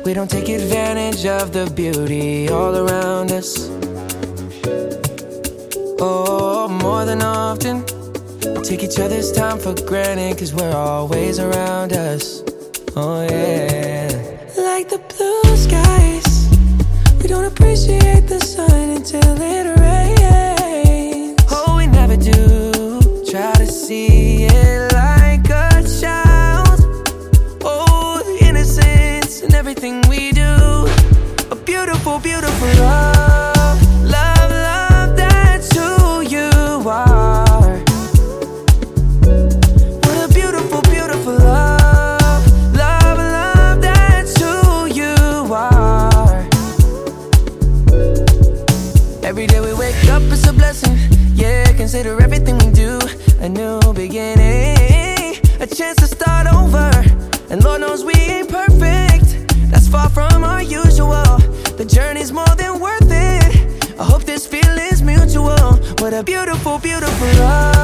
we don't take advantage of the beauty all around us. Oh, more than often, we take each other's time for granted, 'cause we're always around us. Oh yeah. Like the blue skies, we don't appreciate the sun until it rains. Oh, we never do try to see it like a child. Oh, the innocence in everything we do. A beautiful, beautiful love. Love, love, that's who you are. What a beautiful, beautiful love. Love, love, that's who you are. Every day we wake up, it's a blessing. Yeah, consider everything we do a new beginning, a chance to start over. And Lord knows we ain't perfect, that's far from our usual. The journey's more than worth it, I hope this feeling's mutual. What a beautiful, beautiful love.